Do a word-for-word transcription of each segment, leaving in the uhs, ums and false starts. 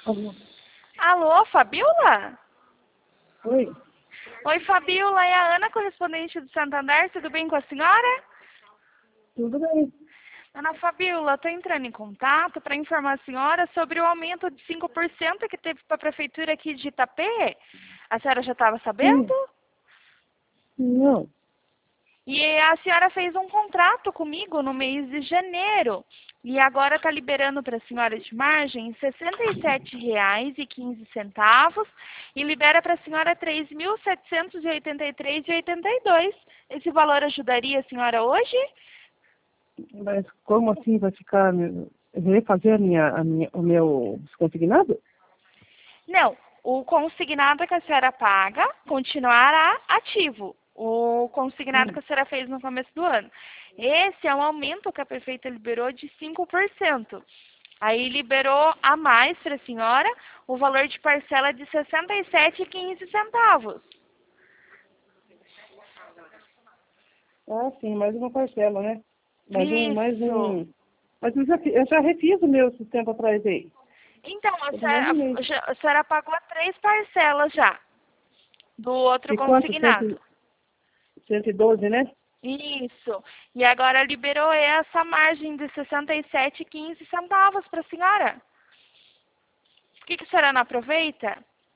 Alô? Alô, Fabiola? Oi? Oi, Fabiola, é a Ana, correspondente do Santander, tudo bem com a senhora? Tudo bem? Ana Fabiola, estou entrando em contato para informar a senhora sobre o aumento de cinco por cento que teve para a prefeitura aqui de Itapê. A senhora já estava sabendo? Sim. Não. E a senhora fez um contrato comigo no mês de janeiro. E agora está liberando para a senhora de margem R$ sessenta e sete reais e quinze centavos e libera para a senhora três mil setecentos e oitenta e três reais e oitenta e dois centavos. Esse valor ajudaria a senhora hoje? Mas como assim vai ficar, me- refazer a minha, a minha, o meu consignado? Não, o consignado que a senhora paga continuará ativo. O consignado Hum. que a senhora fez no começo do ano. Esse é um aumento que a prefeita liberou de cinco por cento. Aí liberou a mais para a senhora o valor de parcela de sessenta e sete reais e quinze centavos. Ah, sim, mais uma parcela, né? Mais um, mais Isso. um. Mas eu já, fi- eu já refiz o meu esse tempo atrás aí. Então, a Todo mais um senhora, mês. já- a senhora pagou três parcelas já do outro E quanto? consignado. Cento, cento e doze, né? Isso. E agora liberou essa margem de sessenta e sete reais e quinze centavos para a senhora. Por que, que a senhora não aproveita?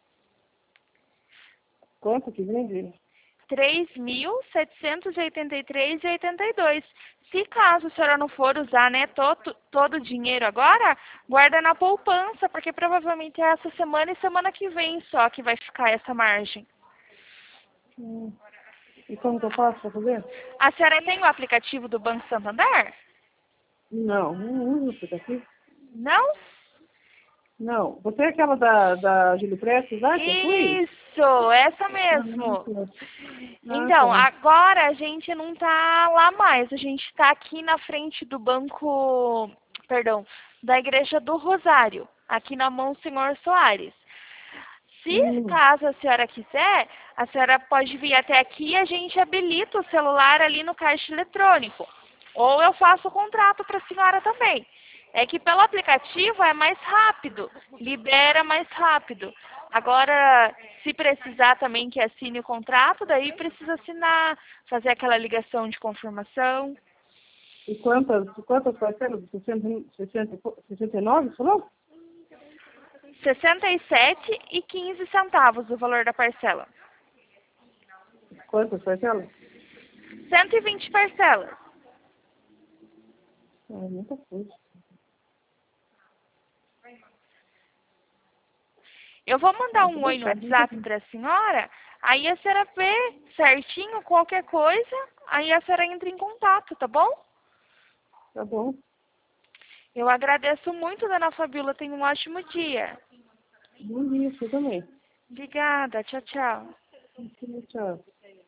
Quanto que vende? três mil setecentos e oitenta e três reais e oitenta e dois centavos. Se caso a senhora não for usar, né, todo, todo o dinheiro agora, guarda na poupança, porque provavelmente é essa semana e semana que vem só que vai ficar essa margem. Hum. E como que eu faço para fazer? A senhora tem o aplicativo do Banco Santander? Não, não uso isso daqui. Não? Não. Você é aquela da, da Júlio Prestes lá que eu fui? Isso, essa Ah, não mesmo. sei. Ah, Então, tá. agora a gente não tá lá mais, a gente está aqui na frente do banco, perdão, da Igreja do Rosário, aqui na Monsenhor Soares. Se Hum. caso a senhora quiser, a senhora pode vir até aqui e a gente habilita o celular ali no caixa eletrônico. Ou eu faço o contrato para a senhora também. É que pelo aplicativo é mais rápido, libera mais rápido. Agora, se precisar também que assine o contrato, daí precisa assinar, fazer aquela ligação de confirmação. E quantas, quantas parcelas? sessenta, sessenta, e po- sessenta e nove, você falou? sessenta e sete reais e quinze centavos o valor da parcela. Quantas parcelas? cento e vinte parcelas. Ah, muita coisa. Eu vou mandar Ah, tá um oi no baixado, muita WhatsApp coisa. para a senhora, aí a senhora vê certinho qualquer coisa, aí a senhora entra em contato, tá bom? Tá bom. Eu agradeço muito, dona Fabiola, tenha um ótimo dia. Bom dia, você também. Obrigada, tchau, tchau. Tchau.